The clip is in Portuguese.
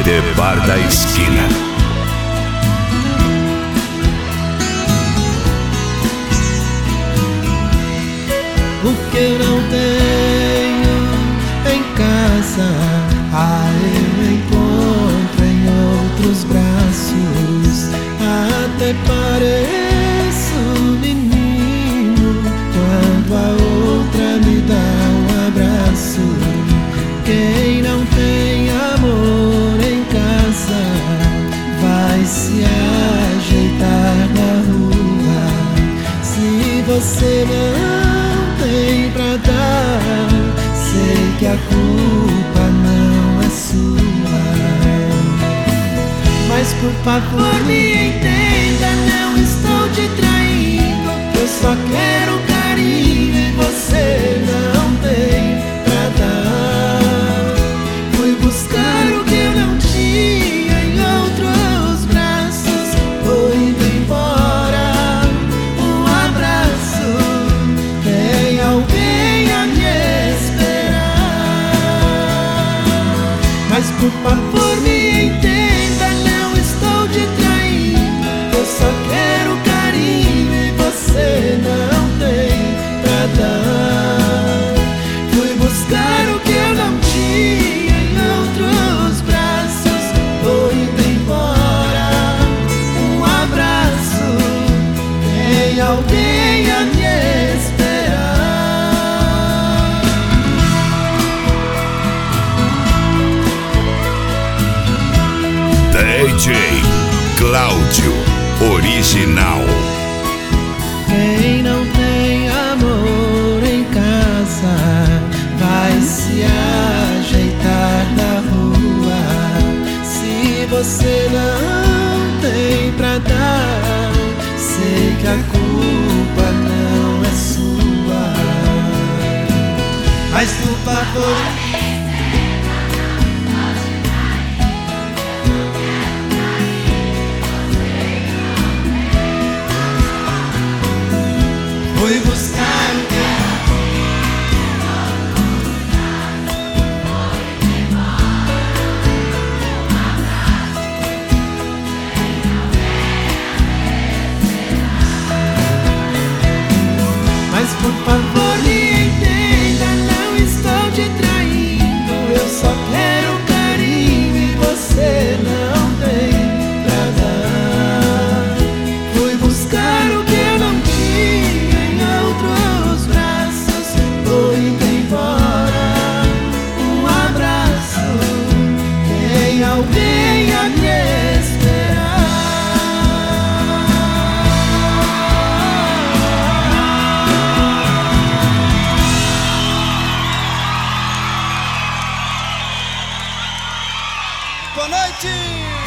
de Bar da Esquina. O que eu não tenho em casa, eu encontro em outros braços. Até pareço menino quando a outra me dá um abraço. Quem não tem amor em casa vai se ajeitar na rua. Se você não tem pra dar, sei que a culpa não é sua. Mas por favor me entenda, não estou te traindo. Eu só quero carinho e você não tem pra dar. Fui buscar o que eu não tinha em outros braços. Tô indo embora, um abraço. Tem alguém a me esperar. Mas por favor me entenda, não estou te traindo. Eu só quero carinho e você não tem pra dar. Fui buscar o que eu não tinha em outros braços. Tô indo embora, um abraço. Tem alguém a me esperar. DJ Cláudio Original. Quem não tem amor em casa vai se ajeitar na rua. Se você não tem pra dar, sei que a culpa não é sua. Mas por favor, fui buscar o que mas por favor me entenda, não estou te traindo. Eu só quero carinho e você não tem pra dar. Fui buscar o que eu não tinha em outros braços. Tô indo embora, um abraço. Tem alguém a me esperar. Boa noite!